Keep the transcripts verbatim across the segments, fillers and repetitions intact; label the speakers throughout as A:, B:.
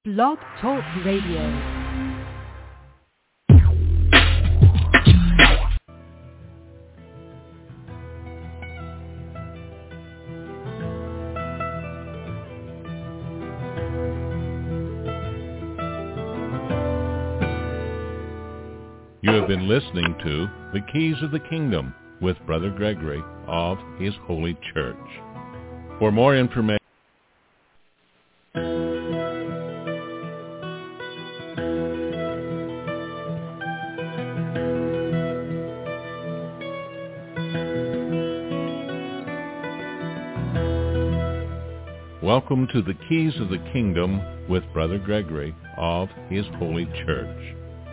A: Blog Talk Radio.
B: You have been listening to The Keys of the Kingdom with Brother Gregory of His Holy Church. For more information, welcome to The Keys of the Kingdom with Brother Gregory of His Holy Church.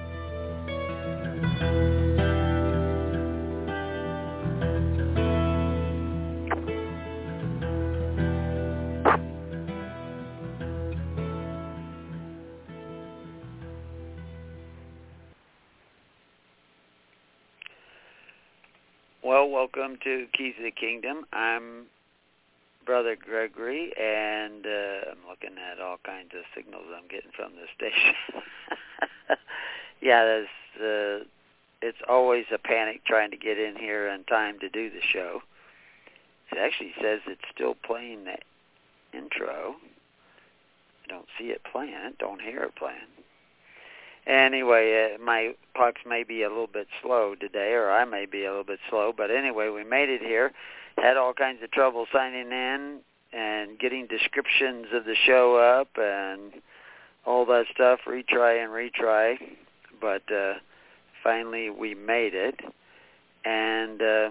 C: Well, welcome to Keys of the Kingdom. I'm Brother Gregory, and uh, I'm looking at all kinds of signals I'm getting from the station. yeah, there's, uh, it's always a panic trying to get in here in time to do the show. It actually says it's still playing the intro. I don't see it playing. I don't hear it playing. Anyway, uh, my pucks may be a little bit slow today, or I may be a little bit slow, but anyway, we made it here. Had all kinds of trouble signing in and getting descriptions of the show up and all that stuff, retry and retry, but uh, finally we made it. And uh,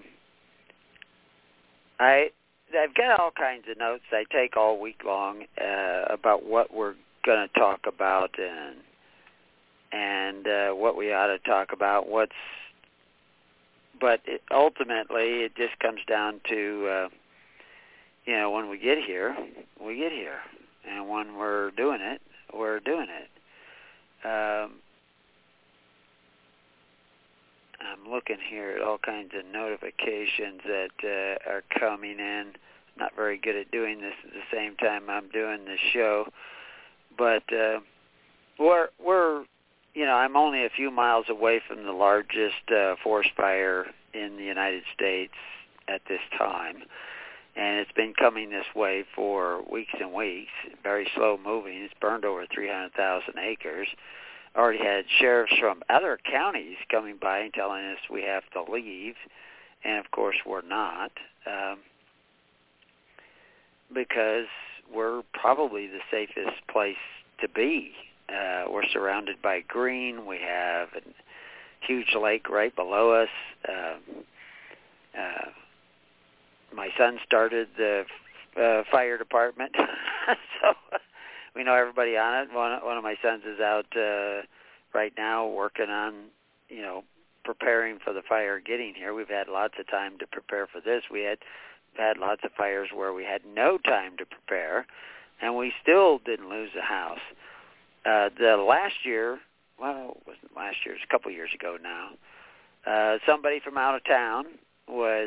C: I, I've got all kinds of notes I take all week long uh, about what we're going to talk about and and uh, what we ought to talk about, what's, but it, ultimately it just comes down to, uh, you know, when we get here, we get here, and when we're doing it, we're doing it. Um, I'm looking here at all kinds of notifications that uh, are coming in. Not very good at doing this at the same time I'm doing the show, but uh, we're we're You know, I'm only a few miles away from the largest uh, forest fire in the United States at this time, and it's been coming this way for weeks and weeks, very slow moving. It's burned over three hundred thousand acres. Already had sheriffs from other counties coming by and telling us we have to leave, and of course we're not, um, because we're probably the safest place to be. Uh, we're surrounded by green. We have a huge lake right below us. Uh, uh, my son started the uh, fire department, so we know everybody on it. One, one of my sons is out uh, right now working on, you know, preparing for the fire getting here. We've had lots of time to prepare for this. We had had lots of fires where we had no time to prepare, and we still didn't lose a house. Uh, the last year, well, it wasn't last year, it was a couple years ago now, uh, somebody from out of town was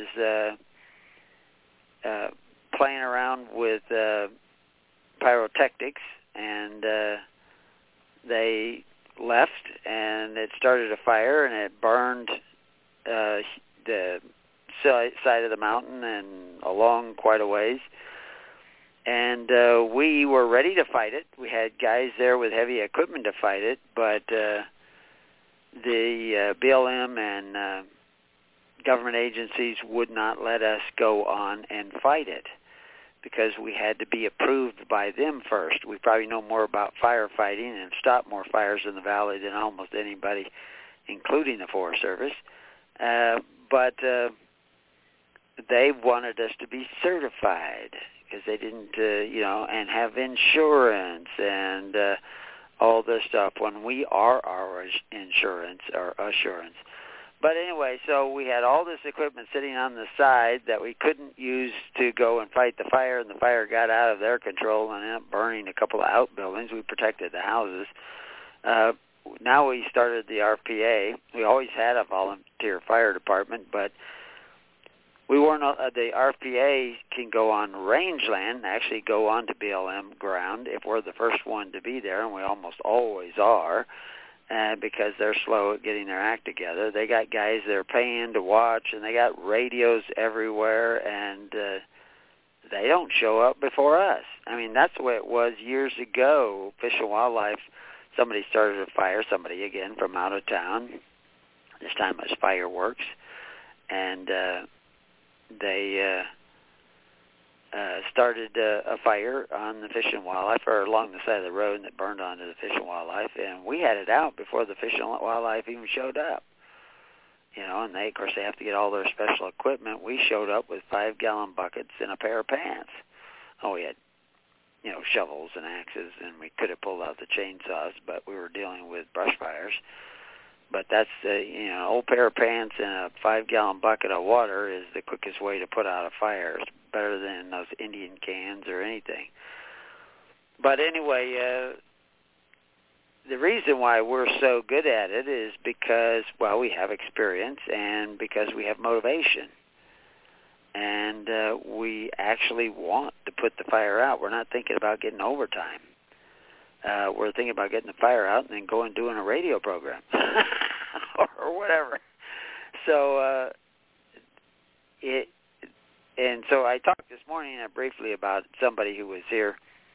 C: uh, uh, playing around with uh, pyrotechnics, and uh, they left, and it started a fire, and it burned uh, the side of the mountain and along quite a ways. And uh, we were ready to fight it. We had guys there with heavy equipment to fight it, but uh, the uh, B L M and uh, government agencies would not let us go on and fight it because we had to be approved by them first. We probably know more about firefighting and have stopped more fires in the valley than almost anybody, including the Forest Service. Uh, but uh, they wanted us to be certified, because they didn't, uh, you know, and have insurance and uh, all this stuff when we are our insurance or assurance. But anyway, so we had all this equipment sitting on the side that we couldn't use to go and fight the fire, and the fire got out of their control and ended up burning a couple of outbuildings. We protected the houses. Uh, now we started the R P A. We always had a volunteer fire department, but we weren't, uh, the R P A can go on rangeland, actually go on to B L M ground if we're the first one to be there, and we almost always are, uh, because they're slow at getting their act together. They got guys they're paying to watch, and they got radios everywhere, and uh, they don't show up before us. I mean, that's the way it was years ago. Fish and Wildlife, somebody started a fire, somebody, again, from out of town. This time it was Fireworks, and uh, they uh, uh, started uh, a fire on the Fish and Wildlife, or along the side of the road, and it burned onto the Fish and Wildlife, and we had it out before the Fish and Wildlife even showed up. You know, and they, of course, they have to get all their special equipment. We showed up with five-gallon buckets and a pair of pants. Oh, we had, you know, shovels and axes, and we could have pulled out the chainsaws, but we were dealing with brush fires. But that's, uh, you know, an old pair of pants and a five-gallon bucket of water is the quickest way to put out a fire. It's better than those Indian cans or anything. But anyway, uh, the reason why we're so good at it is because, well, we have experience and because we have motivation. And uh, we actually want to put the fire out. We're not thinking about getting overtime. Uh, we're thinking about getting the fire out and then going and doing a radio program or whatever. So, uh, it, and so I talked this morning uh, briefly about somebody who was here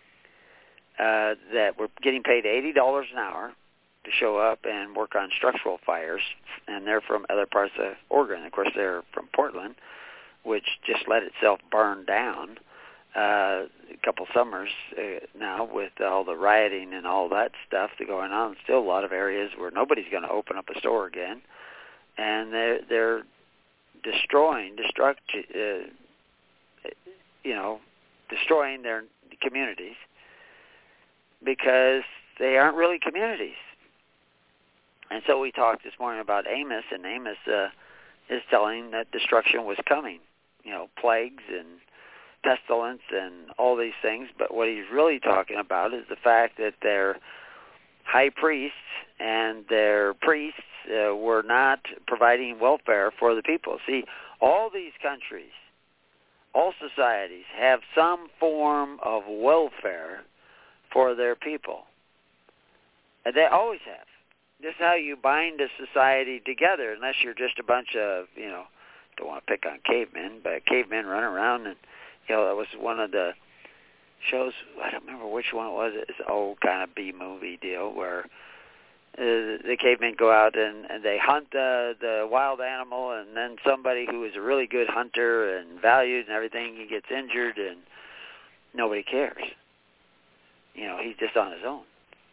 C: uh, that were getting paid eighty dollars an hour to show up and work on structural fires, and they're from other parts of Oregon. Of course, they're from Portland, which just let itself burn down uh, a couple summers uh, now with all the rioting and all that stuff that's going on. Still a lot of areas where nobody's going to open up a store again, and they're, they're destroying, destruct, uh, you know, destroying their communities because they aren't really communities. And so we talked this morning about Amos, and Amos uh, is telling that destruction was coming, you know, plagues and pestilence and all these things. But what he's really talking about is the fact that their high priests and their priests uh, were not providing welfare for the people. See, all these countries, all societies have some form of welfare for their people. And they always have. This is how you bind a society together, unless you're just a bunch of, you know, don't want to pick on cavemen, but cavemen run around, and, you know, that was one of the shows, I don't remember which one it was, it's an old kind of B-movie deal where uh, the cavemen go out and, and they hunt the, the wild animal, and then somebody who is a really good hunter and valued and everything, he gets injured, and nobody cares. You know, he's just on his own.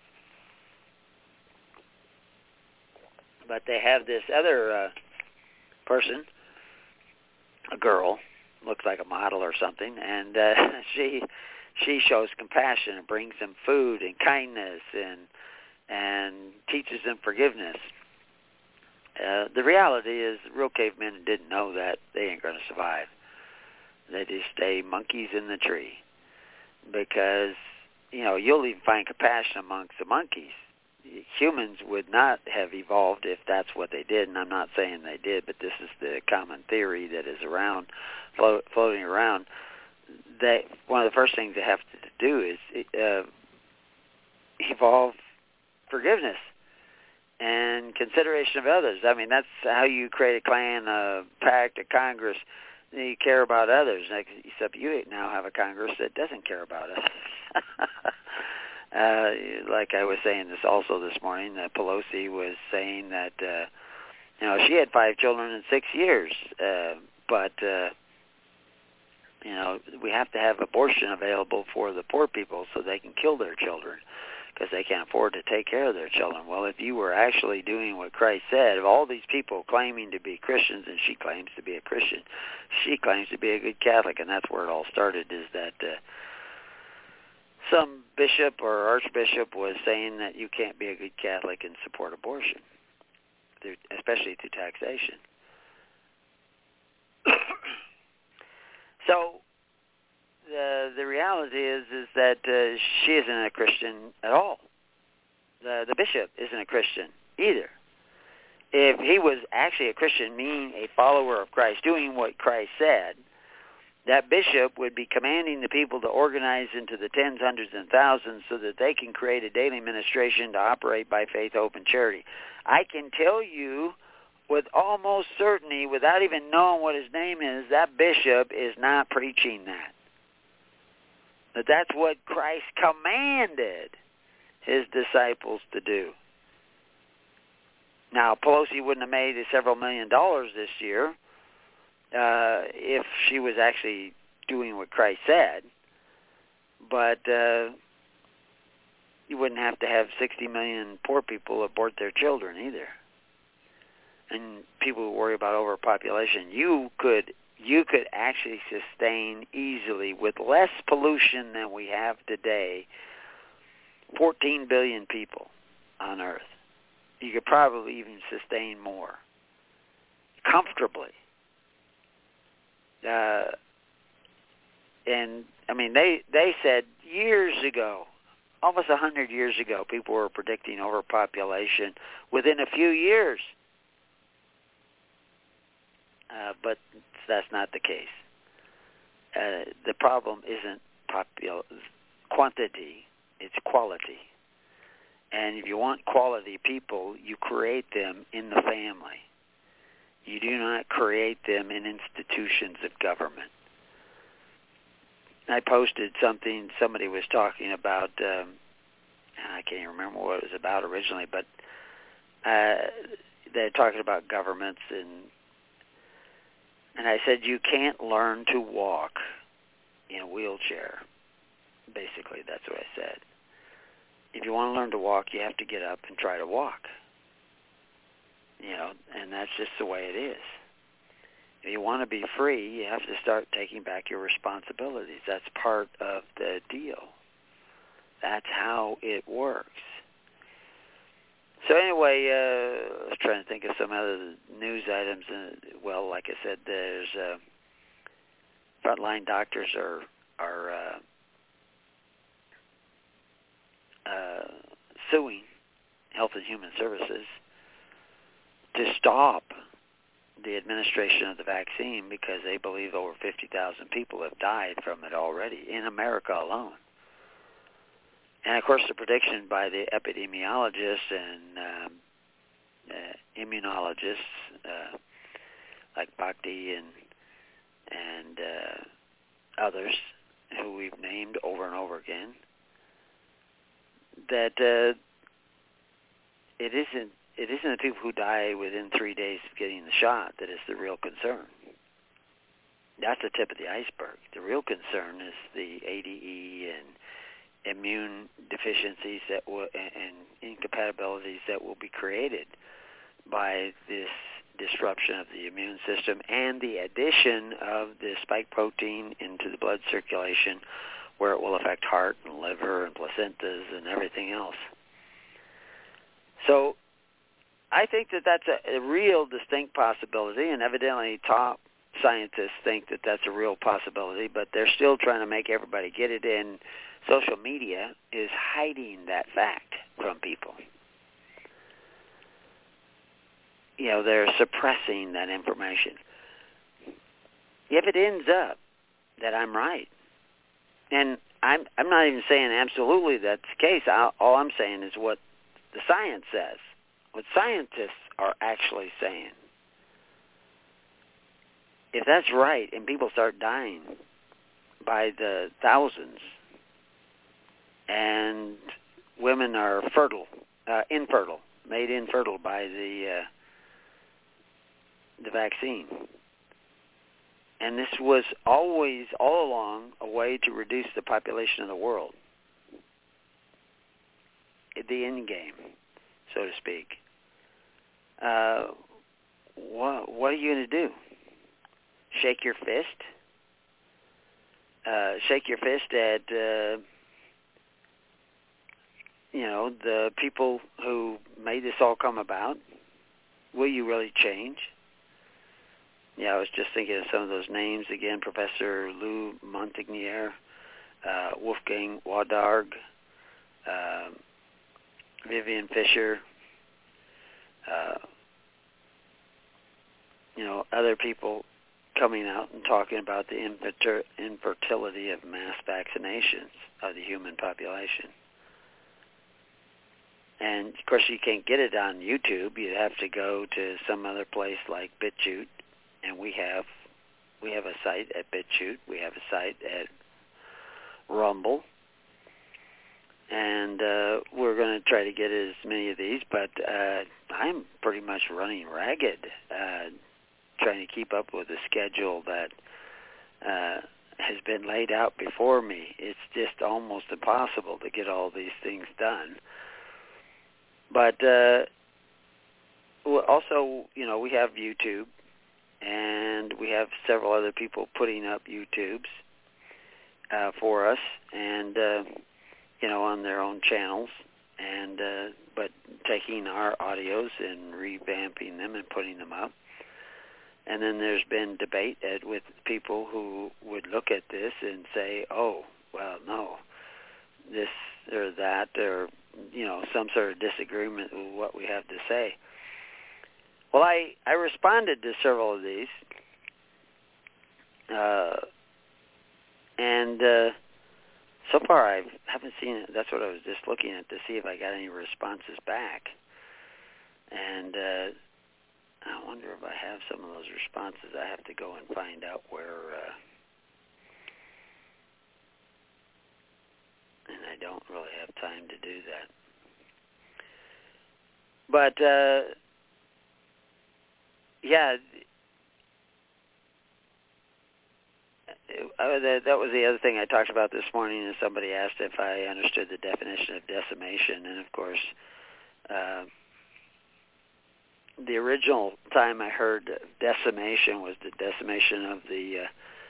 C: But they have this other uh, person, a girl, looks like a model or something, and uh, she she shows compassion and brings them food and kindness and and teaches them forgiveness. Uh, the reality is, real cavemen didn't know that they ain't going to survive. They just stay monkeys in the tree because, you know, you'll even find compassion amongst the monkeys. Humans would not have evolved if that's what they did, and I'm not saying they did, but this is the common theory that is around, float, floating around. That one of the first things they have to do is uh, evolve forgiveness and consideration of others. I mean, that's how you create a clan, a pact, a Congress. You care about others, except you now have a Congress that doesn't care about us. Uh, like I was saying this also this morning, that Pelosi was saying that, uh, you know, she had five children in six years, uh, but, uh, you know, we have to have abortion available for the poor people so they can kill their children because they can't afford to take care of their children. Well, if you were actually doing what Christ said, of all these people claiming to be Christians, and she claims to be a Christian, she claims to be a good Catholic, and that's where it all started, is that uh, some bishop or archbishop was saying that you can't be a good Catholic and support abortion, through, especially through taxation. So the the reality is is that uh, she isn't a Christian at all. The the bishop isn't a Christian either. if he was actually a Christian, meaning a follower of Christ, doing what Christ said, that bishop would be commanding the people to organize into the tens, hundreds, and thousands so that they can create a daily ministration to operate by faith, hope, and charity. I can tell you with almost certainty, without even knowing what his name is, that bishop is not preaching that. But that's what Christ commanded his disciples to do. Now, Pelosi wouldn't have made several million dollars this year uh, if she was actually doing what Christ said. But uh, you wouldn't have to have sixty million poor people abort their children either. And people who worry about overpopulation, you could you could actually sustain easily with less pollution than we have today, fourteen billion people on Earth. You could probably even sustain more comfortably. Uh, and, I mean, they, they said years ago, almost one hundred years ago, people were predicting overpopulation within a few years. Uh, but that's not the case. Uh, the problem isn't popul- quantity, it's quality. And if you want quality people, you create them in the family. You do not create them in institutions of government. I posted something, somebody was talking about, um, I can't even remember what it was about originally, but uh, they're talking about governments, and and I said, you can't learn to walk in a wheelchair. Basically, that's what I said. If you want to learn to walk, you have to get up and try to walk. You know, and that's just the way it is. If you want to be free, you have to start taking back your responsibilities. That's part of the deal. That's how it works. So anyway, uh, I was trying to think of some other news items. Uh, well, like I said, there's uh, frontline doctors are are uh, uh, suing Health and Human Services to stop the administration of the vaccine because they believe over fifty thousand people have died from it already in America alone. And, of course, the prediction by the epidemiologists and um, uh, immunologists uh, like Bhakti and, and uh, others who we've named over and over again, that uh, it isn't it isn't the people who die within three days of getting the shot that is the real concern. That's the tip of the iceberg. The real concern is the A D E and immune deficiencies that will, and incompatibilities that will be created by this disruption of the immune system and the addition of the spike protein into the blood circulation, where it will affect heart and liver and placentas and everything else. So I think that that's a, a real distinct possibility, and evidently top scientists think that that's a real possibility, but they're still trying to make everybody get it in. Social media is hiding that fact from people. You know, they're suppressing that information. If it ends up that I'm right, and I'm I'm not even saying absolutely that's the case. I'll, all I'm saying is what the science says, what scientists are actually saying. If that's right and people start dying by the thousands, and women are fertile, uh, infertile, made infertile by the uh, the vaccine. And this was always, all along, a way to reduce the population of the world. The end game, so to speak. Uh, what, what are you going to do? Shake your fist? Uh, shake your fist at... Uh, you know, the people who made this all come about? Will you really change? Yeah, I was just thinking of some of those names again. Professor Lou Montagnier, uh, Wolfgang Wodarg, uh, Vivian Fisher, uh, you know, other people coming out and talking about the infer- infertility of mass vaccinations of the human population. And, of course, you can't get it on YouTube. You'd have to go to some other place like BitChute, and we have we have a site at BitChute. We have a site at Rumble, and uh, we're going to try to get as many of these, but uh, I'm pretty much running ragged, uh, trying to keep up with the schedule that uh, has been laid out before me. It's just almost impossible to get all these things done. But uh, also, you know, we have YouTube, and we have several other people putting up YouTubes uh, for us, and uh, you know, on their own channels, and uh, but taking our audios and revamping them and putting them up. And then there's been debate at, with people who would look at this and say, "Oh, well, no, this or that," or you know, some sort of disagreement with what we have to say. Well, I, I responded to several of these, uh, and uh, so far I haven't seen it. That's what I was just looking at to see if I got any responses back. And uh, I wonder if I have some of those responses. I have to go and find out where, uh, and I don't really have time to do that. But, uh, yeah, uh, that, that was the other thing I talked about this morning, and somebody asked if I understood the definition of decimation. And, of course, uh, the original time I heard decimation was the decimation of the uh,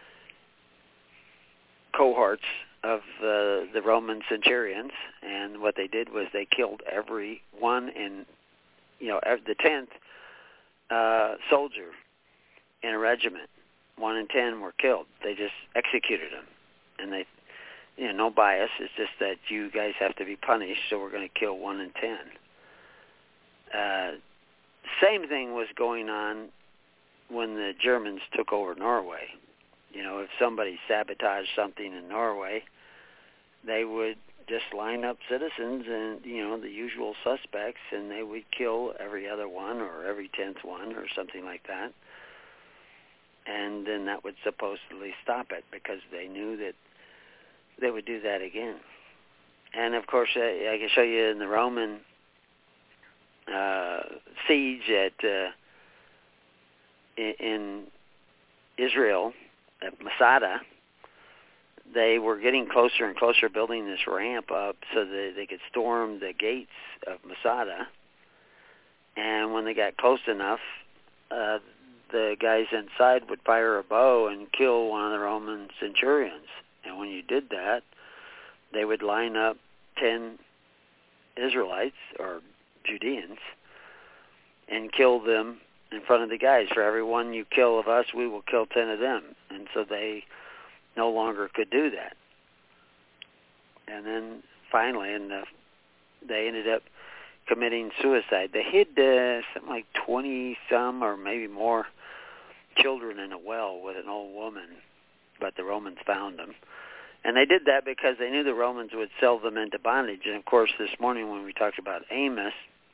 C: cohorts of uh, the Roman centurions. And what they did was they killed every one in, you know, the tenth uh, soldier in a regiment. One in ten were killed. They just executed them. And they, you know, no bias. It's just that you guys have to be punished, so we're going to kill one in ten. Uh, same thing was going on when the Germans took over Norway. You know, if somebody sabotaged something in Norway, they would just line up citizens and, you know, the usual suspects, and they would kill every other one or every tenth one or something like that. And then that would supposedly stop it because they knew that they would do that again. And, of course, I, I can show you in the Roman uh, siege at uh, in, in Israel, at Masada, they were getting closer and closer, building this ramp up so that they could storm the gates of Masada. And when they got close enough, uh, the guys inside would fire a bow and kill one of the Roman centurions. And when you did that, they would line up ten Israelites or Judeans and kill them in front of the guys. For every one you kill of us, we will kill ten of them. And so they no longer could do that. And then finally, and the, they ended up committing suicide. They hid uh, something like twenty-some or maybe more children in a well with an old woman, but the Romans found them. And they did that because they knew the Romans would sell them into bondage. And, of course, this morning when we talked about Amos,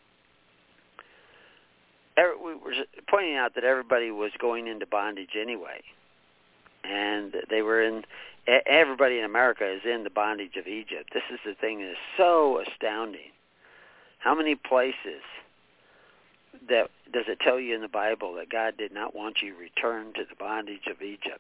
C: we were pointing out that everybody was going into bondage anyway. And they were in, everybody in America is in the bondage of Egypt. This is the thing that is so astounding. How many places that does it tell you in the Bible that God did not want you returned to the bondage of Egypt?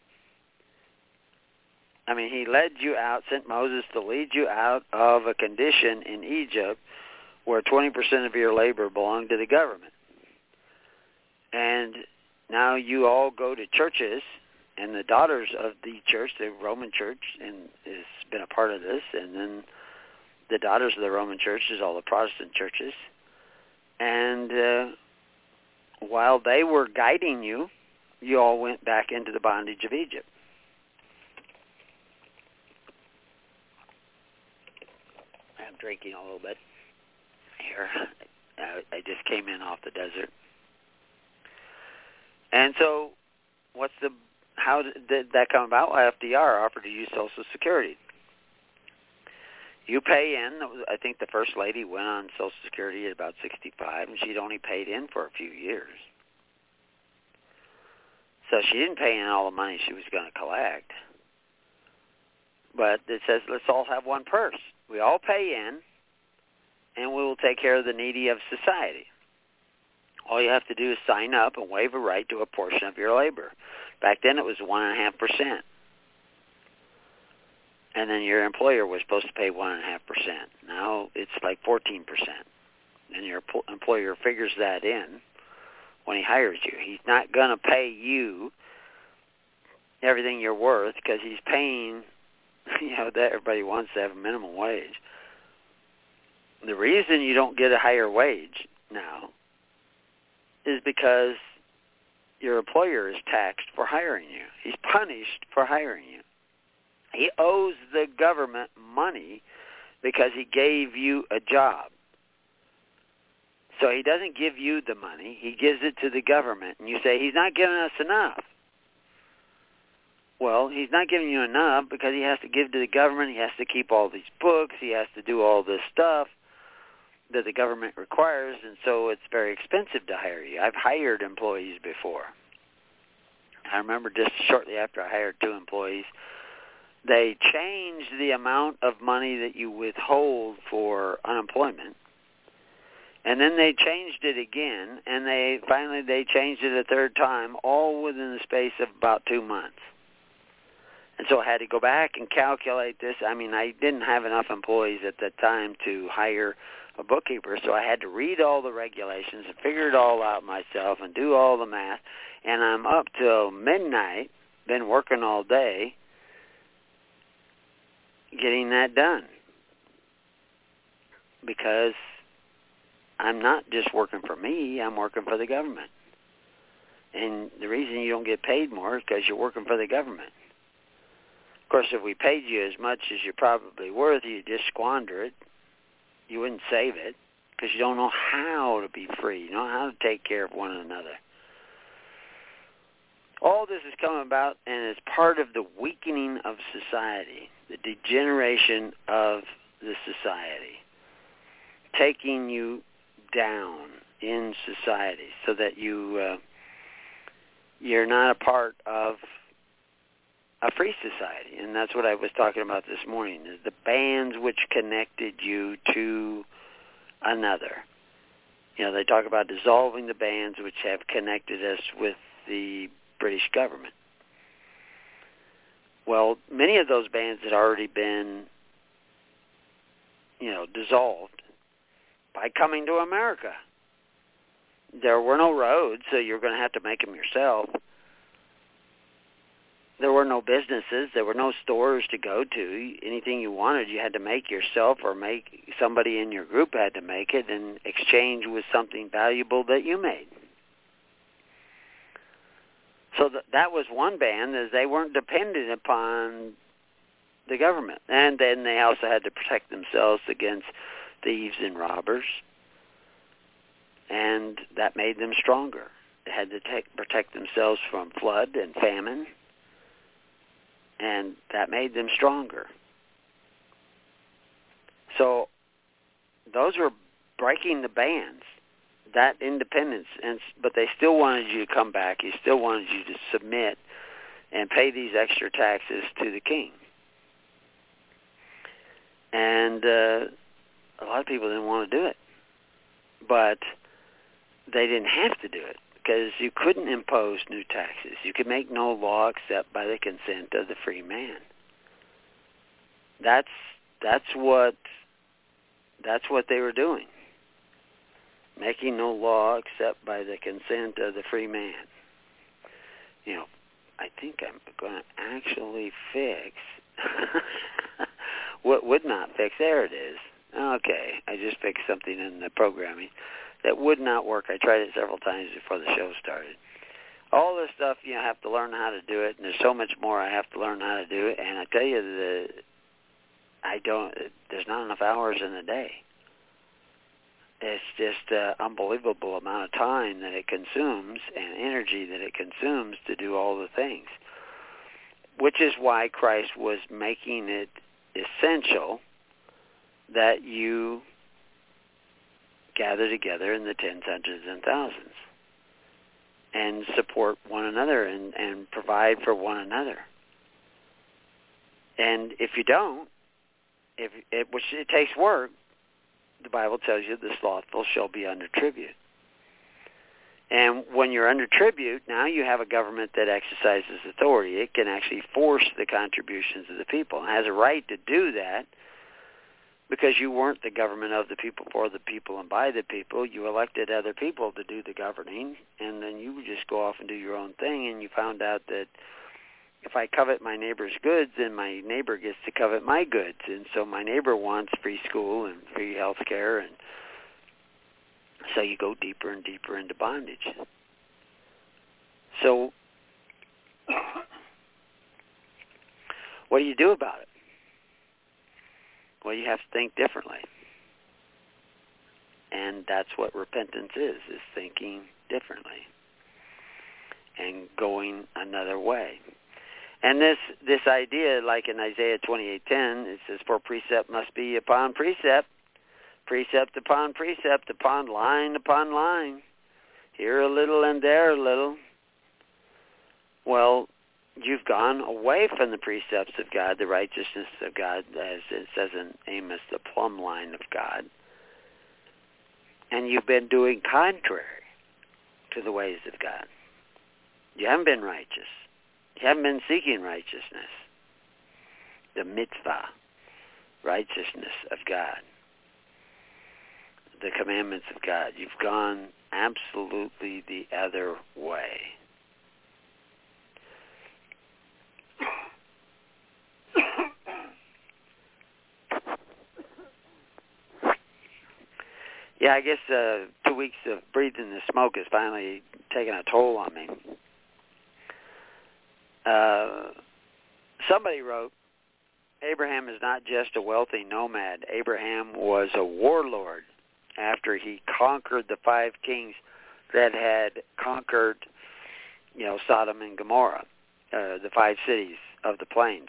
C: I mean, he led you out, sent Moses to lead you out of a condition in Egypt where twenty percent of your labor belonged to the government. And now you all go to churches, and the daughters of the church, the Roman church, and has been a part of this, and then the daughters of the Roman church is all the Protestant churches. And uh, while they were guiding you, you all went back into the bondage of Egypt. I'm drinking a little bit here. I, I just came in off the desert. And so what's the, how did that come about? Well, F D R offered to use Social Security. You pay in. I think the First Lady went on Social Security at about sixty-five, and she'd only paid in for a few years. So she didn't pay in all the money she was going to collect. But it says, let's all have one purse. We all pay in, and we will take care of the needy of society. All you have to do is sign up and waive a right to a portion of your labor. Back then it was one point five percent. And then your employer was supposed to pay one point five percent. Now it's like fourteen percent. And your employer figures that in when he hires you. He's not going to pay you everything you're worth because he's paying, you know, that everybody wants to have a minimum wage. The reason you don't get a higher wage now is because your employer is taxed for hiring you. He's punished for hiring you. He owes the government money because he gave you a job. So he doesn't give you the money. He gives it to the government. And you say, he's not giving us enough. Well, he's not giving you enough because he has to give to the government. He has to keep all these books. He has to do all this stuff that the government requires, and so it's very expensive to hire you. I've hired employees before. I remember just shortly after I hired two employees, they changed the amount of money that you withhold for unemployment, and then they changed it again, and they finally they changed it a third time, all within the space of about two months. And so I had to go back and calculate this. I mean, I didn't have enough employees at that time to hire a bookkeeper, so I had to read all the regulations and figure it all out myself and do all the math. And I'm up till midnight, been working all day, getting that done. Because I'm not just working for me, I'm working for the government. And the reason you don't get paid more is because you're working for the government. Of course, if we paid you as much as you're probably worth, you'd just squander it. You wouldn't save it because you don't know how to be free. You don't know how to take care of one another. All this is coming about, and it's part of the weakening of society, the degeneration of the society, taking you down in society so that you, uh, you're not a part of a free society. And that's what I was talking about this morning, is the bands which connected you to another. You know, they talk about dissolving the bands which have connected us with the British government. Well, many of those bands had already been, you know, dissolved by coming to America. There were no roads, so you're going to have to make them yourself. There were no businesses. There were no stores to go to. Anything you wanted, you had to make yourself, or make somebody in your group had to make it and exchange with something valuable that you made. So th- that was one band, is they weren't dependent upon the government. And then they also had to protect themselves against thieves and robbers. And that made them stronger. They had to take, protect themselves from flood and famine. And that made them stronger. So those were breaking the bands, that independence. And but they still wanted you to come back. He still wanted you to submit and pay these extra taxes to the king. And uh, a lot of people didn't want to do it. But they didn't have to do it, because you couldn't impose new taxes. You could make no law except by the consent of the free man. That's that's what that's what they were doing. Making no law except by the consent of the free man. You know, I think I'm going to actually fix what would not fix. There it is. Okay, I just fixed something in the programming that would not work. I tried it several times before the show started. All this stuff, you know, I have to learn how to do it, and there's so much more I have to learn how to do it. And I tell you, the I don't. There's not enough hours in the day. it's just an unbelievable amount of time that it consumes and energy that it consumes to do all the things, which is why Christ was making it essential that you gather together in the tens, hundreds, and thousands and support one another and, and provide for one another. And if you don't, if it, which it takes work, the Bible tells you the slothful shall be under tribute. And when you're under tribute, now you have a government that exercises authority. It can actually force the contributions of the people. It has a right to do that because you weren't the government of the people, for the people, and by the people. You elected other people to do the governing, and then you would just go off and do your own thing, and you found out that if I covet my neighbor's goods, then my neighbor gets to covet my goods. And so my neighbor wants free school and free health care, and so you go deeper and deeper into bondage. So what do you do about it? Well, you have to think differently. And that's what repentance is, is thinking differently and going another way. And this this idea, like in Isaiah twenty-eight ten, it says, for precept must be upon precept, precept upon precept, upon line upon line, here a little and there a little. Well, you've gone away from the precepts of God, the righteousness of God, as it says in Amos, the plumb line of God. And you've been doing contrary to the ways of God. You haven't been righteous. You haven't been seeking righteousness, the mitzvah, righteousness of God, the commandments of God. You've gone absolutely the other way. Yeah, I guess uh, two weeks of breathing the smoke has finally taken a toll on me. Uh, somebody wrote, Abraham is not just a wealthy nomad. Abraham was a warlord after he conquered the five kings that had conquered, you know, Sodom and Gomorrah, uh, the five cities of the plains.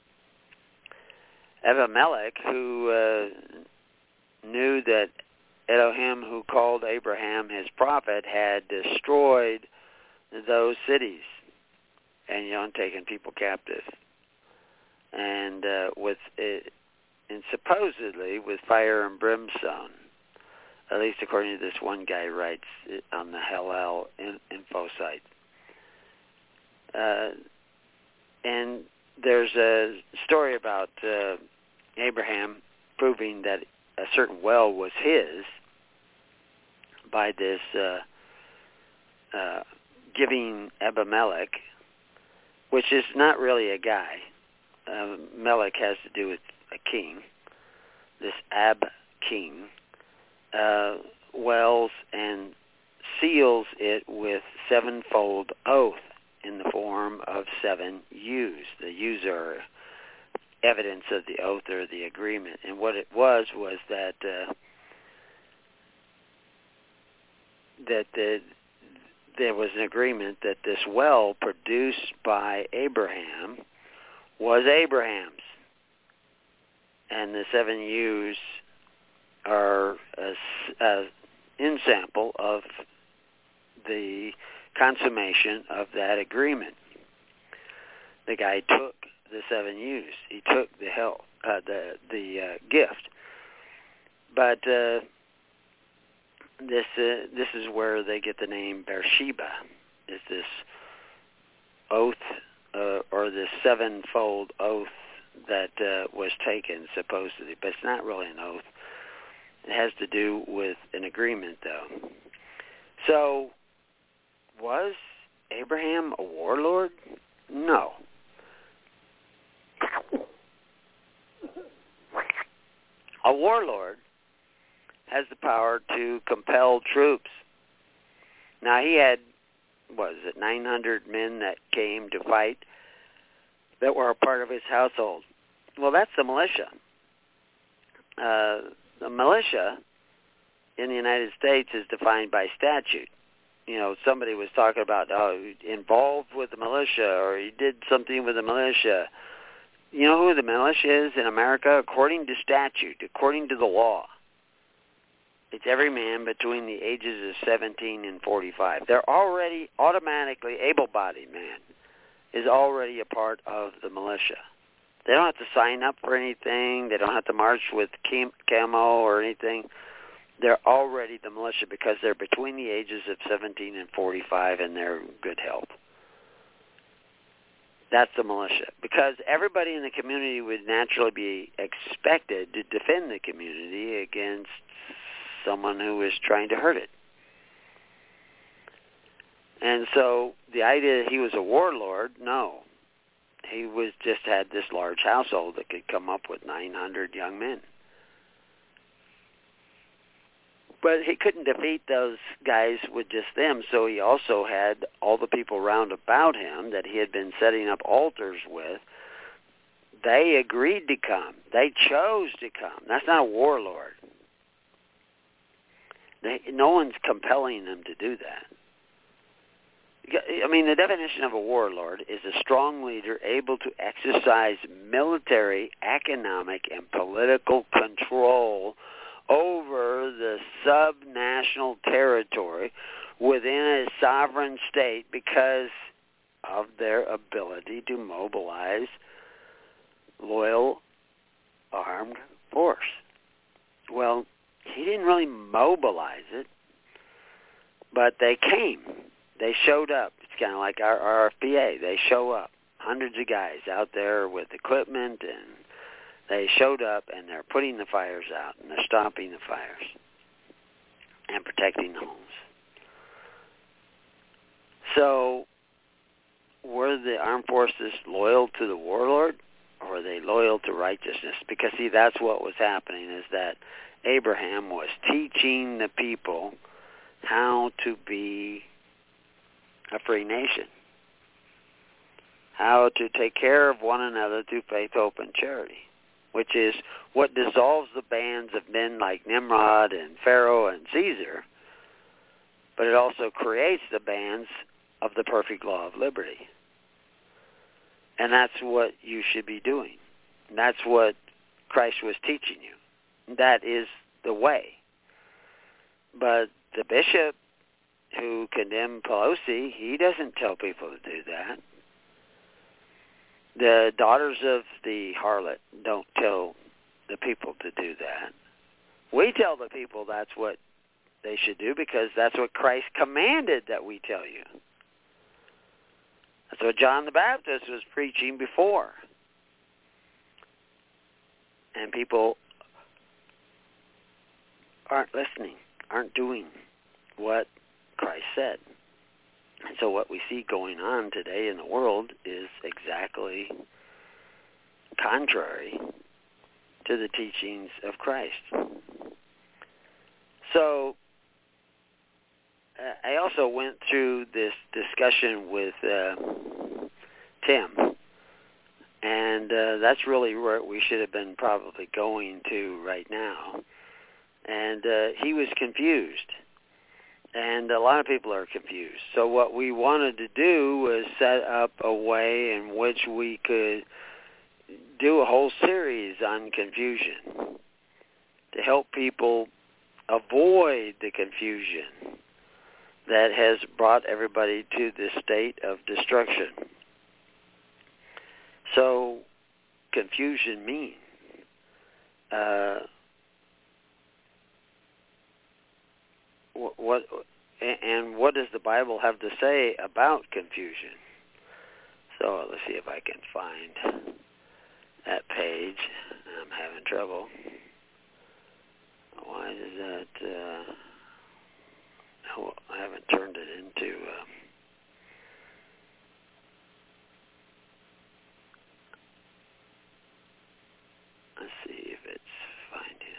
C: Abimelech, who uh, knew that Elohim, who called Abraham his prophet, had destroyed those cities and, you know, taken people captive. And uh, with it, and supposedly with fire and brimstone, at least according to this one guy writes on the Hillel info site. Uh, and there's a story about uh, Abraham proving that a certain well was his by this uh, uh, giving Abimelech, which is not really a guy. Uh, Melech has to do with a king, this Ab king, uh, wells and seals it with sevenfold oath in the form of seven U's. The U's are evidence of the oath or the agreement. And what it was was that uh, that the, there was an agreement that this well produced by Abraham was Abraham's. And the seven U's are a, a ensample of the consummation of that agreement. The guy took the seven U's. He took the help, uh, the the uh, gift. But uh, this uh, this is where they get the name Beersheba. Is this oath uh, or this sevenfold oath that uh, was taken supposedly, but it's not really an oath. It has to do with an agreement, though. So, was Abraham a warlord? No. A warlord has the power to compel troops. Now, he had, what is it, nine hundred men that came to fight that were a part of his household. Well, that's the militia. Uh, the militia in the United States is defined by statute. You know, somebody was talking about oh, involved with the militia, or he did something with the militia. You know who the militia is in America? According to statute, according to the law, it's every man between the ages of seventeen and forty-five. They're already automatically, able-bodied man is already a part of the militia. They don't have to sign up for anything. They don't have to march with cam- camo or anything. They're already the militia because they're between the ages of seventeen and forty-five and they're in good health. That's the militia. Because everybody in the community would naturally be expected to defend the community against someone who is trying to hurt it. And so the idea that he was a warlord, no. He was just had this large household that could come up with nine hundred young men. But he couldn't defeat those guys with just them, so he also had all the people round about him that he had been setting up altars with. They agreed to come. They chose to come. That's not a warlord. They, no one's compelling them to do that. I mean, the definition of a warlord is a strong leader able to exercise military, economic, and political control over the subnational territory within a sovereign state because of their ability to mobilize loyal armed force. Well, he didn't really mobilize it, but they came. They showed up. It's kind of like our R F P A. They show up. Hundreds of guys out there with equipment, and they showed up, and they're putting the fires out, and they're stopping the fires and protecting the homes. So were the armed forces loyal to the warlord, or were they loyal to righteousness? Because, see, that's what was happening, is that Abraham was teaching the people how to be a free nation, how to take care of one another through faith, hope, and charity, which is what dissolves the bands of men like Nimrod and Pharaoh and Caesar, but it also creates the bands of the perfect law of liberty. And that's what you should be doing. And that's what Christ was teaching you. That is the way. But the bishop who condemned Pelosi, he doesn't tell people to do that. The daughters of the harlot don't tell the people to do that. We tell the people that's what they should do because that's what Christ commanded that we tell you. That's what John the Baptist was preaching before. And people aren't listening, aren't doing what Christ said. And so what we see going on today in the world is exactly contrary to the teachings of Christ. So uh, I also went through this discussion with uh, Tim, and uh, that's really where we should have been probably going to right now. And uh, he was confused. And a lot of people are confused. So what we wanted to do was set up a way in which we could do a whole series on confusion to help people avoid the confusion that has brought everybody to this state of destruction. So confusion means uh, What, what and what does the Bible have to say about confusion? So let's see if I can find that page. I'm having trouble. Why is that? Uh, oh, I haven't turned it into. Uh, let's see if it's finding it.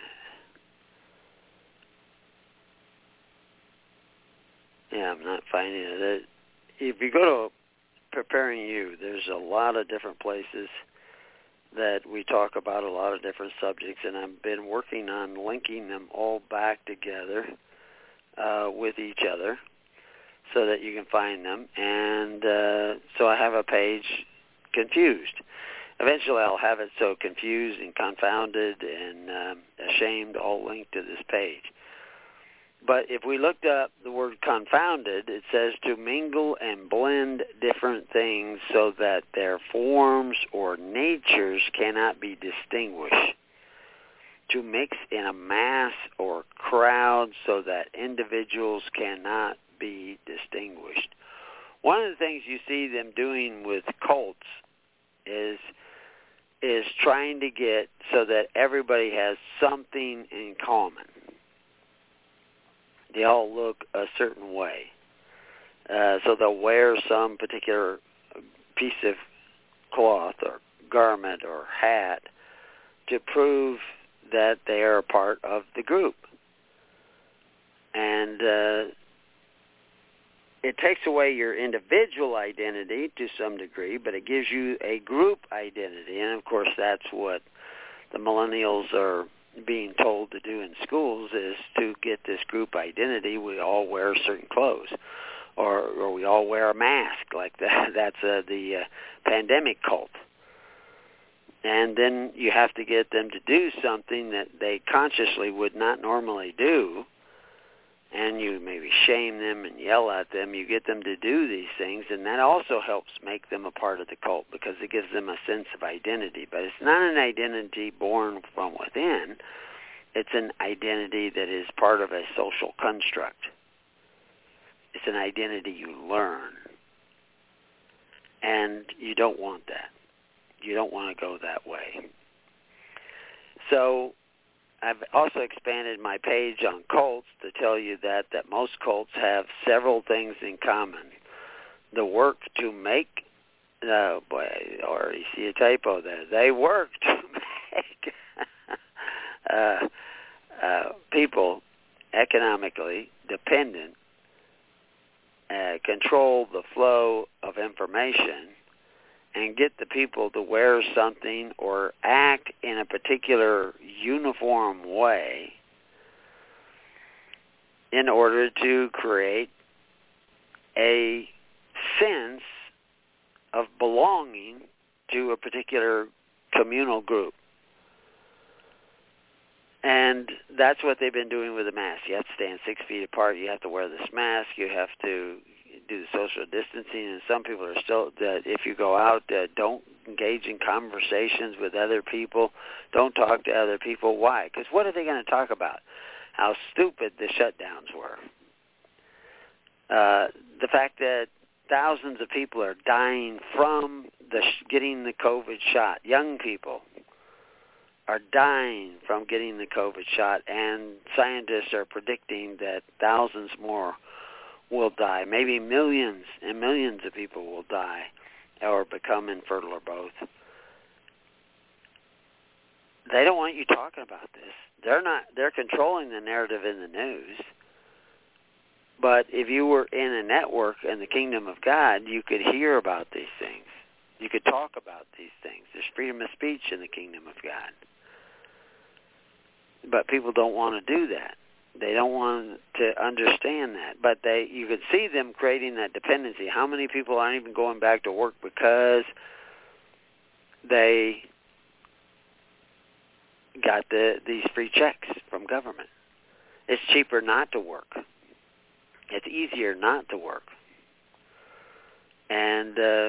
C: Yeah, I'm not finding it. If you go to Preparing You, there's a lot of different places that we talk about a lot of different subjects, and I've been working on linking them all back together uh, with each other so that you can find them. And uh, so I have a page, Confused. Eventually I'll have it so confused and confounded and um, ashamed all linked to this page. But if we looked up the word confounded, it says to mingle and blend different things so that their forms or natures cannot be distinguished. To mix in a mass or crowd so that individuals cannot be distinguished. One of the things you see them doing with cults is is trying to get so that everybody has something in common. They all look a certain way. Uh, so they'll wear some particular piece of cloth or garment or hat to prove that they are a part of the group. And uh, it takes away your individual identity to some degree, but it gives you a group identity. And, of course, that's what the millennials are being told to do in schools, is to get this group identity. We all wear certain clothes, or, or we all wear a mask, like that. That's uh, the uh, pandemic cult. And then you have to get them to do something that they consciously would not normally do, and you maybe shame them and yell at them. You get them to do these things, and that also helps make them a part of the cult because it gives them a sense of identity. But it's not an identity born from within. It's an identity that is part of a social construct. It's an identity you learn, and you don't want that. You don't want to go that way. So I've also expanded my page on cults to tell you that, that most cults have several things in common. The work to make, oh boy, I already see a typo there. They work to make uh, uh, people economically dependent, uh, control the flow of information, and get the people to wear something or act in a particular uniform way in order to create a sense of belonging to a particular communal group. And that's what they've been doing with the mask. You have to stand six feet apart. You have to wear this mask. You have to do the social distancing, and some people are still, that if you go out, uh, don't engage in conversations with other people. Don't talk to other people. Why? Because what are they going to talk about? How stupid the shutdowns were. Uh, the fact that thousands of people are dying from the sh- getting the COVID shot. Young people are dying from getting the COVID shot, and scientists are predicting that thousands more will die. Maybe millions and millions of people will die or become infertile or both. They don't want you talking about this. They're not. They're controlling the narrative in the news. But if you were in a network in the kingdom of God, you could hear about these things. You could talk about these things. There's freedom of speech in the kingdom of God. But people don't want to do that. They don't want to understand that. But they, you could see them creating that dependency. How many people aren't even going back to work because they got the, these free checks from government? It's cheaper not to work. It's easier not to work. And, uh,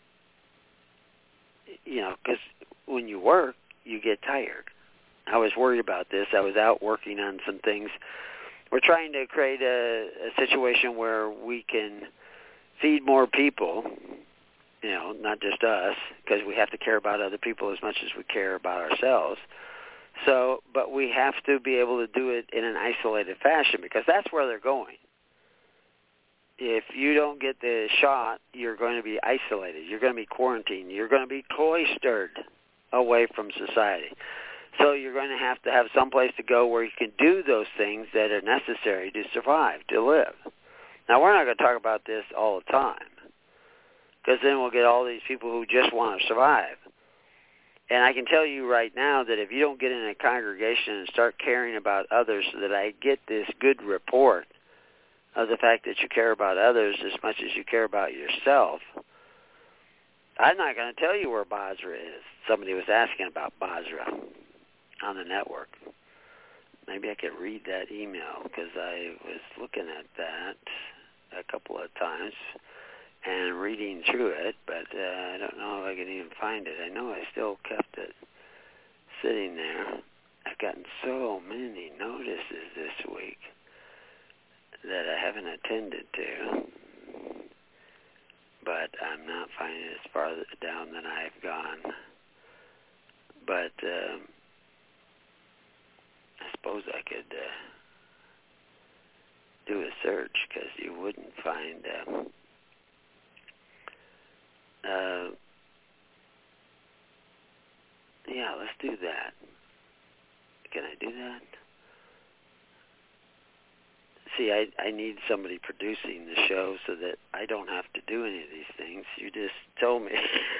C: you know, because when you work, you get tired. I was worried about this. I was out working on some things. We're trying to create a, a situation where we can feed more people, you know, not just us, because we have to care about other people as much as we care about ourselves. So, but we have to be able to do it in an isolated fashion because that's where they're going. If you don't get the shot, you're going to be isolated. You're going to be quarantined. You're going to be cloistered away from society. So you're going to have to have some place to go where you can do those things that are necessary to survive, to live. Now, we're not going to talk about this all the time because then we'll get all these people who just want to survive. And I can tell you right now that if you don't get in a congregation and start caring about others so that I get this good report of the fact that you care about others as much as you care about yourself, I'm not going to tell you where Basra is. Somebody was asking about Basra on the network. Maybe I could read that email because I was looking at that a couple of times and reading through it, but uh, I don't know if I can even find it. I know I still kept it sitting there. I've gotten so many notices this week that I haven't attended to, but I'm not finding it as far down than I've gone. But um, I suppose I could uh, do a search because you wouldn't find... Um, Uh, yeah, let's do that. Can I do that? See, I, I need somebody producing the show so that I don't have to do any of these things. You just told me.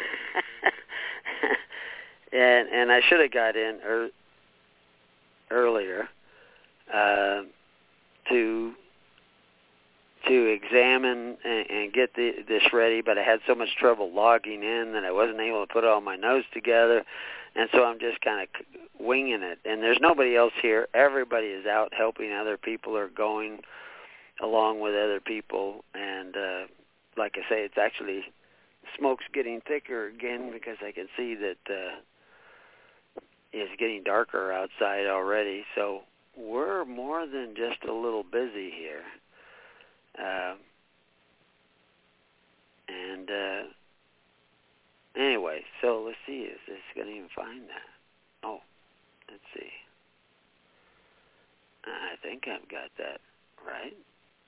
C: and and I should have got in er, earlier uh, to... to examine and, and get the, this ready, but I had so much trouble logging in that I wasn't able to put all my notes together, and so I'm just kind of winging it. And there's nobody else here. Everybody is out helping other people or going along with other people, and uh, like I say, it's actually, smoke's getting thicker again because I can see that uh, it's getting darker outside already, so we're more than just a little busy here. Uh, and uh, anyway, so let's see. Is this going to even find that? Oh, let's see. I think I've got that right.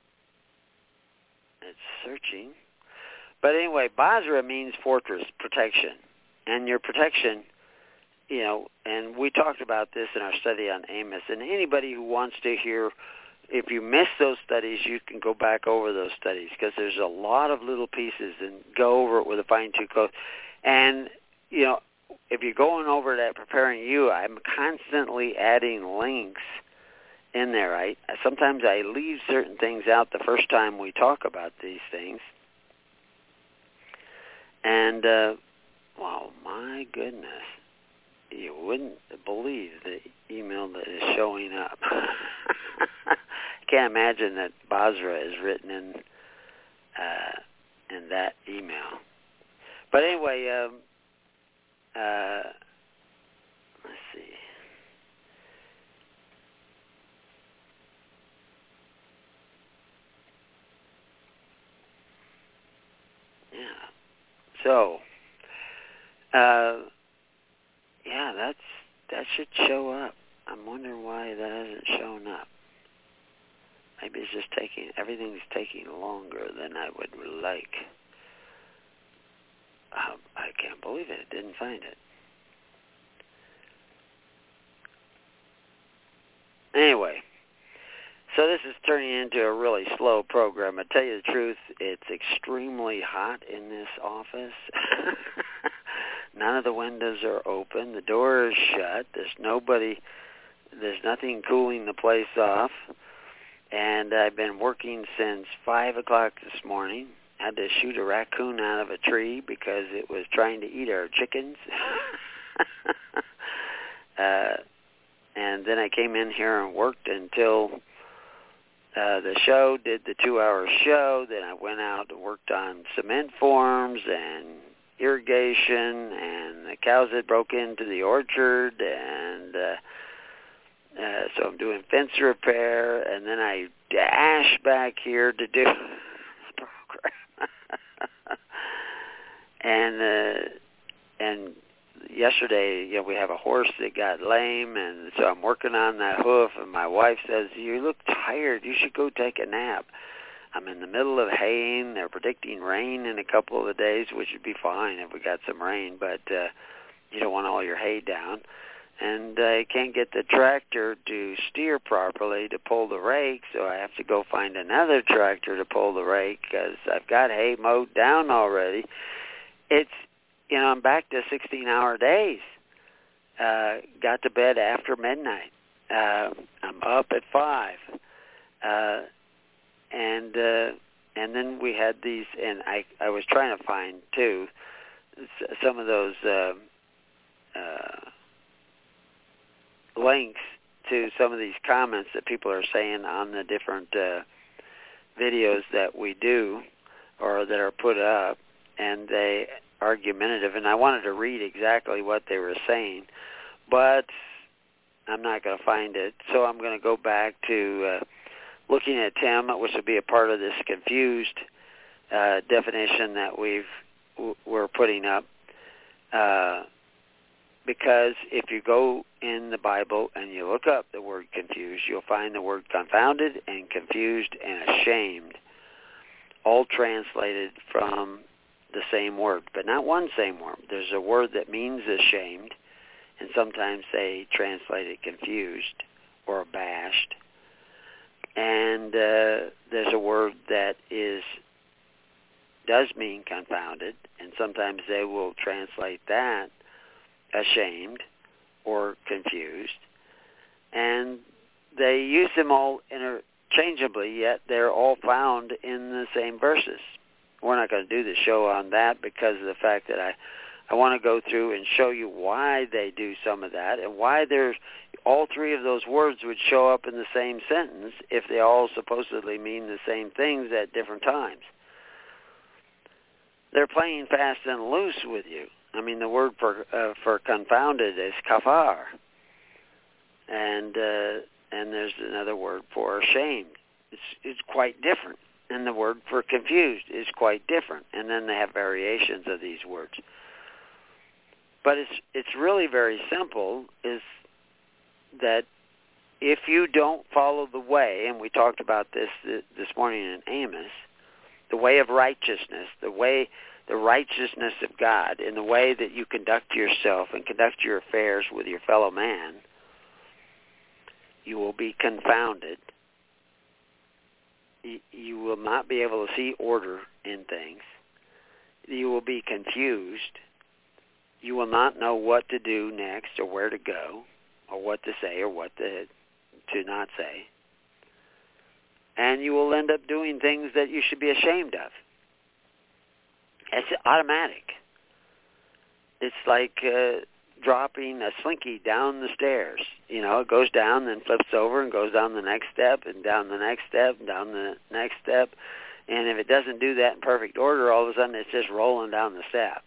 C: It's searching. But anyway, Basra means fortress, protection. And your protection, you know, and we talked about this in our study on Amos. And anybody who wants to hear, if you miss those studies, you can go back over those studies because there's a lot of little pieces, and go over it with a fine-tooth comb. And, you know, if you're going over that Preparing You, I'm constantly adding links in there. I sometimes I leave certain things out the first time we talk about these things. And, uh, wow, my goodness. You wouldn't believe the email that is showing up. I can't imagine that Basra is written in uh, in that email. But anyway, um, uh, let's see. Yeah. So, uh, yeah, that's that should show up. I'm wondering why that hasn't shown up. Maybe it's just taking, everything's taking longer than I would like. Um, I can't believe it. It didn't find it. Anyway, so this is turning into a really slow program. I tell you the truth, it's extremely hot in this office. None of the windows are open. The door is shut. There's nobody, there's nothing cooling the place off. And I've been working since five o'clock this morning. Had to shoot a raccoon out of a tree because it was trying to eat our chickens. uh, and then I came in here and worked until uh, the show, did the two-hour show. Then I went out and worked on cement forms and irrigation, and the cows had broke into the orchard, and uh, uh, so I'm doing fence repair, and then I dash back here to do the program. and uh, and yesterday, you know, we have a horse that got lame, and so I'm working on that hoof, and my wife says, "You look tired. You should go take a nap." I'm in the middle of haying. They're predicting rain in a couple of the days, which would be fine if we got some rain, but uh, you don't want all your hay down. And I can't get the tractor to steer properly to pull the rake, so I have to go find another tractor to pull the rake because I've got hay mowed down already. It's, you know, I'm back to sixteen-hour days. uh, got to bed after midnight. Uh, I'm up at five. Uh, and uh, and then we had these, and I, I was trying to find, too, some of those uh, uh, links to some of these comments that people are saying on the different uh, videos that we do or that are put up, and they argumentative, and I wanted to read exactly what they were saying, but I'm not going to find it, so I'm going to go back to uh, looking at Tim, which will be a part of this confused uh, definition that we've we're putting up, uh, because if you go in the Bible and you look up the word confused, you'll find the word confounded and confused and ashamed, all translated from the same word, but not one same word. There's a word that means ashamed, and sometimes they translate it confused or abashed. And uh, there's a word that is does mean confounded, and sometimes they will translate that ashamed or confused. And they use them all interchangeably, yet they're all found in the same verses. We're not going to do the show on that because of the fact that I, I want to go through and show you why they do some of that and why there's all three of those words would show up in the same sentence if they all supposedly mean the same things at different times. They're playing fast and loose with you. I mean, the word for uh, for confounded is kafar, and uh, and there's another word for ashamed. It's it's quite different. And the word for confused is quite different. And then they have variations of these words. But it's it's really very simple, is that if you don't follow the way, and we talked about this this morning in Amos, the way of righteousness, the way, the righteousness of God, in the way that you conduct yourself and conduct your affairs with your fellow man, you will be confounded. You will not be able to see order in things. You will be confused. You will not know what to do next or where to go or what to say or what to, to not say. And you will end up doing things that you should be ashamed of. It's automatic. It's like uh, dropping a slinky down the stairs. You know, it goes down, then flips over and goes down the next step and down the next step and down the next step. And if it doesn't do that in perfect order, all of a sudden it's just rolling down the step.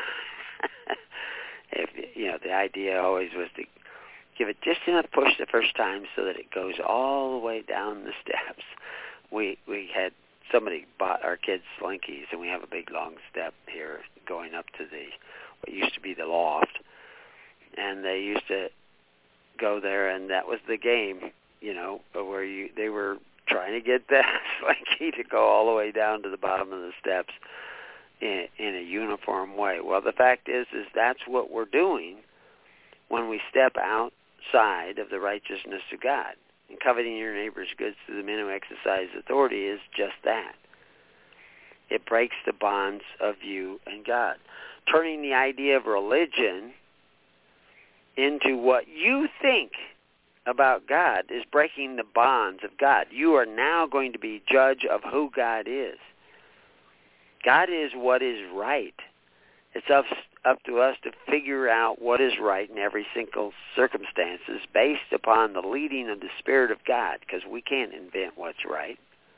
C: If, you know, the idea always was to give it just enough push the first time so that it goes all the way down the steps. We we had somebody bought our kids slinkies, and we have a big long step here going up to the what used to be the loft. And they used to go there, and that was the game, you know, where you they were trying to get that slinky to go all the way down to the bottom of the steps in, in a uniform way. Well, the fact is, is that's what we're doing when we step outside of the righteousness of God. And coveting your neighbor's goods to the men who exercise authority is just that. It breaks the bonds of you and God. Turning the idea of religion into what you think about God is breaking the bonds of God. You are now going to be judge of who God is. God is what is right. It's up, up to us to figure out what is right in every single circumstances based upon the leading of the Spirit of God, because we can't invent what's right.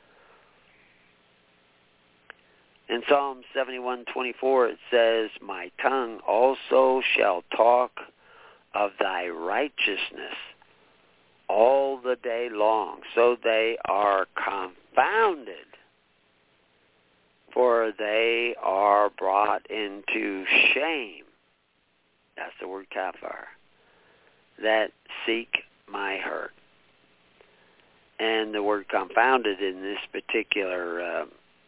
C: In Psalm seventy-one twenty-four it says, "My tongue also shall talk of thy righteousness all the day long, so they are confounded, for they are brought into shame." That's the word kafar. That seek my hurt. And the word confounded in this particular uh,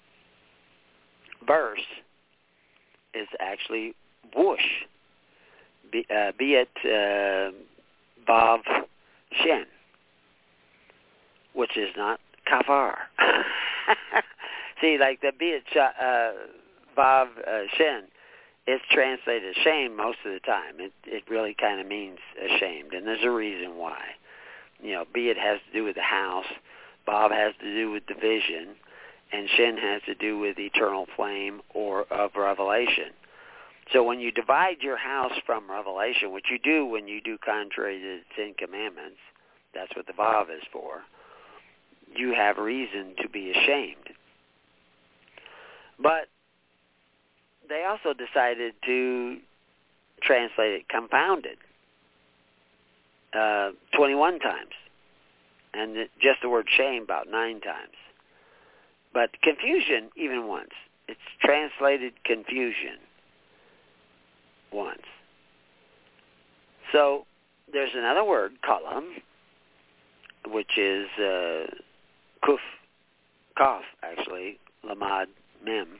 C: verse is actually whoosh. Be, uh, be it uh, Vav Shen, which is not kafar. See, like the be it uh, Vav uh, Shen it's translated ashamed most of the time. It it really kind of means ashamed, and there's a reason why. You know, be it has to do with the house, Bob has to do with division, and Shin has to do with eternal flame or of revelation. So when you divide your house from revelation, which you do when you do contrary to the Ten Commandments, that's what the Vav is for, you have reason to be ashamed. But they also decided to translate it confounded uh, twenty-one times, and just the word shame about nine times. But confusion even once. It's translated confusion once. So there's another word, kalam, which is uh, kuf, kaf, actually, lamad, mem.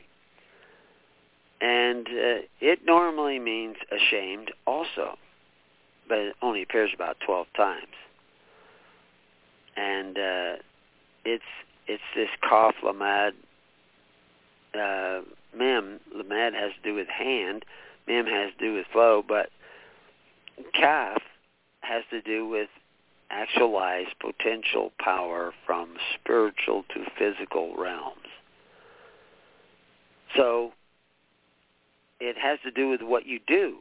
C: And uh, it normally means ashamed also, but it only appears about twelve times. And uh, it's it's this kaf, lamad, uh, mem. Lamad has to do with hand, mem has to do with flow, but kaf has to do with actualized potential power from spiritual to physical realms. So it has to do with what you do.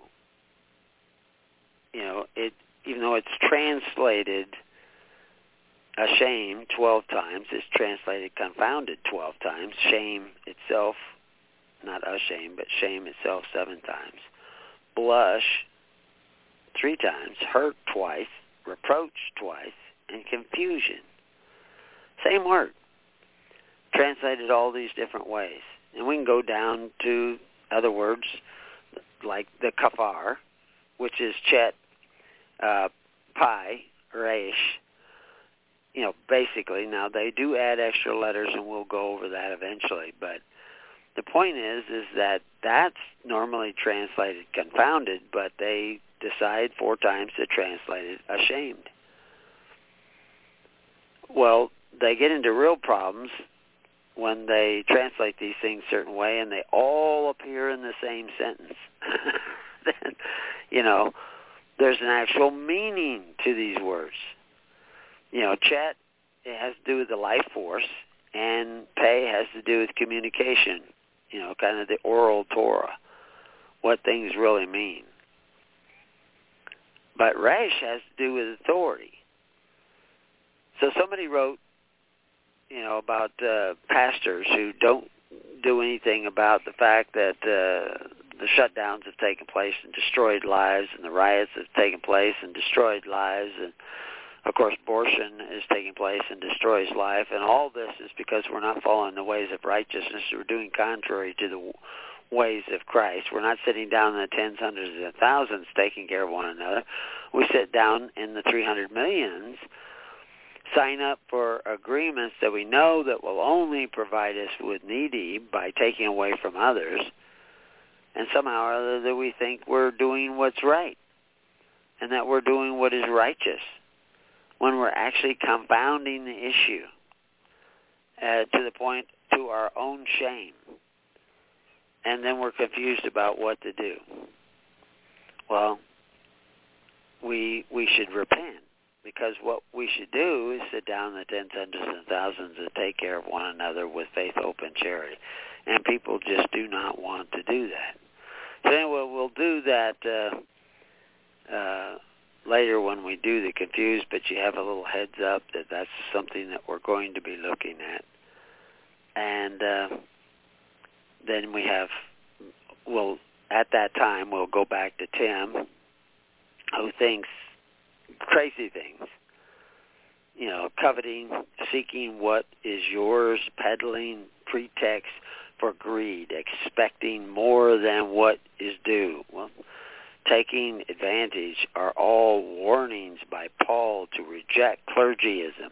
C: You know, it even though it's translated ashamed twelve times, it's translated confounded twelve times. Shame itself, not ashamed, but shame itself seven times. Blush three times, hurt twice, reproach twice, and confusion. Same word. Translated all these different ways. And we can go down to other words like the kafar, which is chet, uh, pi, resh. You know, basically, now they do add extra letters, and we'll go over that eventually. But the point is, is that that's normally translated confounded, but they decide four times to translate it ashamed. Well, they get into real problems when they translate these things a certain way, and they all appear in the same sentence. Then, you know, there's an actual meaning to these words. You know, chet, it has to do with the life force, and pay has to do with communication, you know, kind of the oral Torah, what things really mean. But resh has to do with authority. So somebody wrote, you know, about uh, pastors who don't do anything about the fact that uh, the shutdowns have taken place and destroyed lives, and the riots have taken place and destroyed lives, and of course abortion is taking place and destroys life, and all this is because we're not following the ways of righteousness. We're doing contrary to the ways of Christ. We're not sitting down in the tens, hundreds, and thousands taking care of one another. We sit down in the three hundred millions, sign up for agreements that we know that will only provide us with needy by taking away from others, and somehow or other that we think we're doing what's right and that we're doing what is righteous, when we're actually confounding the issue uh, to the point to our own shame. And then we're confused about what to do. Well, we we should repent, because what we should do is sit down in the tens, hundreds, and thousands and take care of one another with faith, hope, and charity. And people just do not want to do that. So anyway, we'll do that uh, uh, later when we do the confused, but you have a little heads up that that's something that we're going to be looking at. And uh, then we have, we'll, at that time, we'll go back to Tim, who thinks crazy things. You know, coveting, seeking what is yours, peddling pretext for greed, expecting more than what is due. Well, taking advantage are all warnings by Paul to reject clergyism.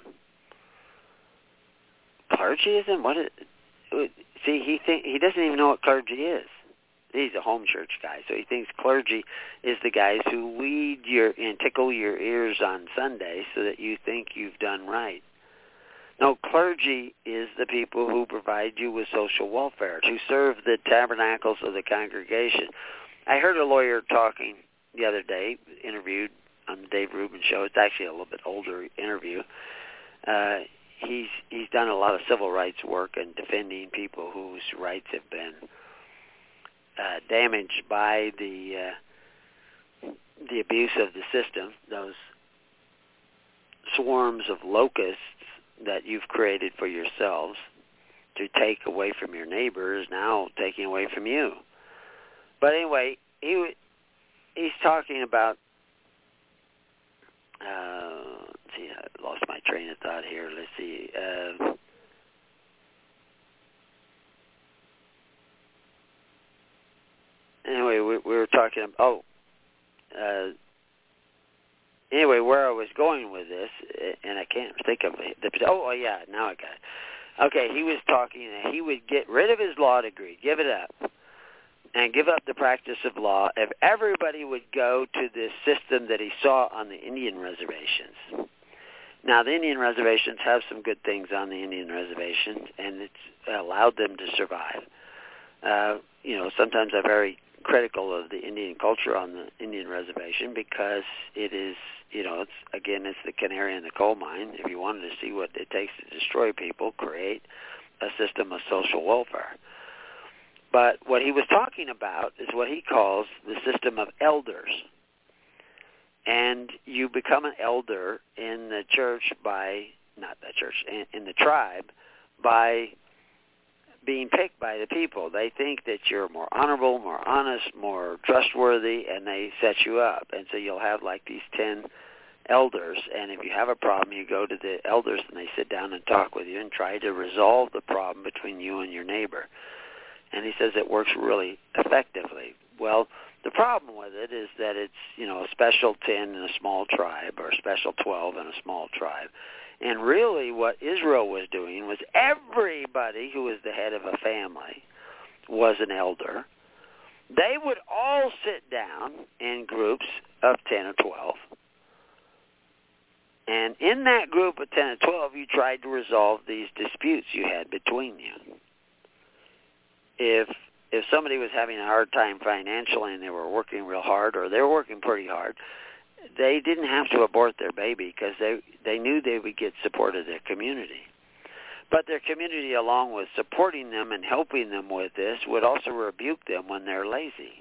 C: Clergyism? What is? See, he think he doesn't even know what clergy is. He's a home church guy, so he thinks clergy is the guys who lead your and tickle your ears on Sunday so that you think you've done right. No, clergy is the people who provide you with social welfare, who serve the tabernacles of the congregation, I heard a lawyer talking the other day, interviewed on the Dave Rubin show. It's actually a little bit older interview. Uh, he's he's done a lot of civil rights work and defending people whose rights have been uh, damaged by the uh, the abuse of the system, those swarms of locusts that you've created for yourselves to take away from your neighbors, now taking away from you. But anyway, he he's talking about, uh, let's see, I lost my train of thought here. Let's see. Uh, anyway, we, we were talking about, oh, uh, anyway, where I was going with this, and I can't think of it. Oh, oh yeah, now I got it. Okay, he was talking that he would get rid of his law degree, give it up, and give up the practice of law if everybody would go to this system that he saw on the Indian reservations. Now, the Indian reservations have some good things on the Indian reservations, and it's allowed them to survive. Uh, you know, sometimes I'm very critical of the Indian culture on the Indian reservation because it is, you know, it's again, it's the canary in the coal mine. If you wanted to see what it takes to destroy people, create a system of social welfare. But what he was talking about is what he calls the system of elders. And you become an elder in the church by, not the church, in, in the tribe by being picked by the people. They think that you're more honorable, more honest, more trustworthy, and they set you up. And so you'll have like these ten elders, and if you have a problem, you go to the elders and they sit down and talk with you and try to resolve the problem between you and your neighbor. And he says it works really effectively. Well, the problem with it is that it's, you know, a special ten in a small tribe or a special twelve in a small tribe. And really what Israel was doing was everybody who was the head of a family was an elder. They would all sit down in groups of ten or twelve. And in that group of ten or twelve, you tried to resolve these disputes you had between you. If if somebody was having a hard time financially and they were working real hard, or they were working pretty hard, they didn't have to abort their baby because they, they knew they would get support of their community. But their community, along with supporting them and helping them with this, would also rebuke them when they're lazy.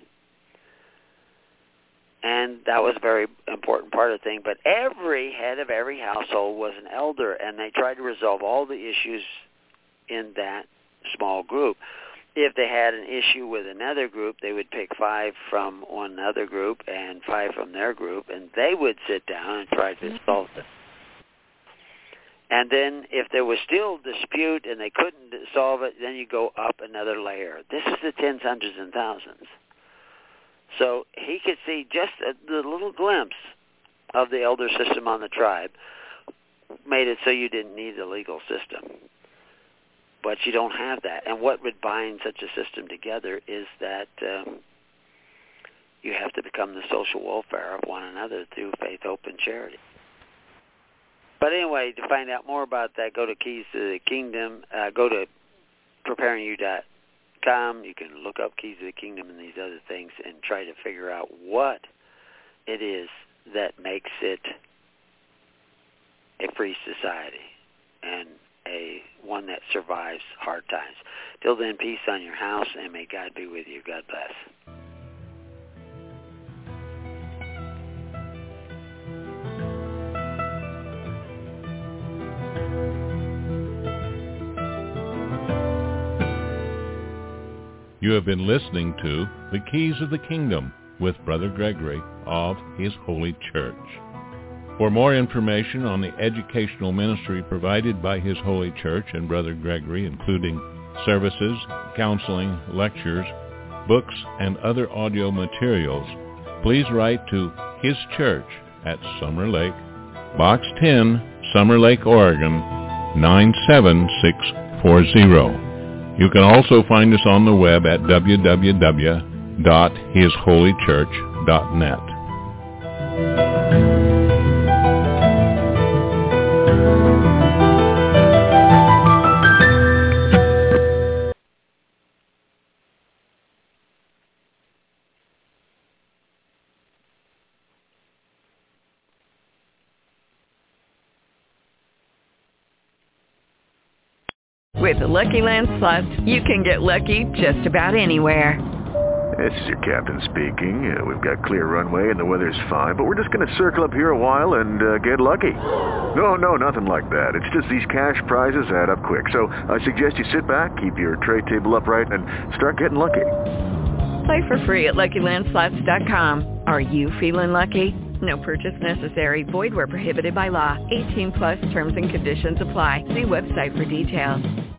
C: And that was a very important part of the thing. But every head of every household was an elder, and they tried to resolve all the issues in that small group. If they had an issue with another group, they would pick five from one other group and five from their group, and they would sit down and try to solve it. And then if there was still dispute and they couldn't solve it, then you go up another layer. This is the tens, hundreds, and thousands. So he could see just a, the little glimpse of the elder system on the tribe made it so you didn't need the legal system. But you don't have that. And what would bind such a system together is that um, you have to become the social welfare of one another through faith, hope, and charity. But anyway, to find out more about that, go to Keys to the Kingdom. Uh, go to preparing you dot com. You can look up Keys to the Kingdom and these other things and try to figure out what it is that makes it a free society and a one that survives hard times. Till then, peace on your house, and may God be with you. God bless.
B: You have been listening to The Keys of the Kingdom with Brother Gregory of His Holy Church. For more information on the educational ministry provided by His Holy Church and Brother Gregory, including services, counseling, lectures, books, and other audio materials, please write to His Church at Summer Lake, Box ten, Summer Lake, Oregon, nine seven six four zero. You can also find us on the web at w w w dot his holy church dot net.
D: With the Lucky Land Slots, you can get lucky just about anywhere.
E: This is your captain speaking. Uh, we've got clear runway and the weather's fine, but we're just going to circle up here a while and uh, get lucky. No, no, nothing like that. It's just these cash prizes add up quick. So I suggest you sit back, keep your tray table upright, and start getting lucky.
D: Play for free at Lucky Land Slots dot com. Are you feeling lucky? No purchase necessary. Void where prohibited by law. eighteen plus terms and conditions apply. See website for details.